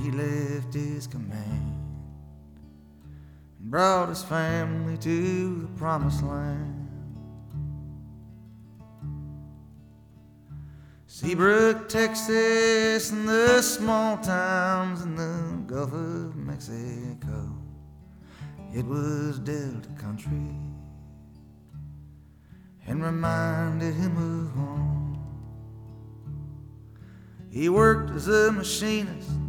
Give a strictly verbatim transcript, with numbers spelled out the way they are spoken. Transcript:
he left his command and brought his family to the promised land. Seabrook, Texas, and the small towns in the Gulf of Mexico. It was Delta country and reminded him of home. He worked as a machinist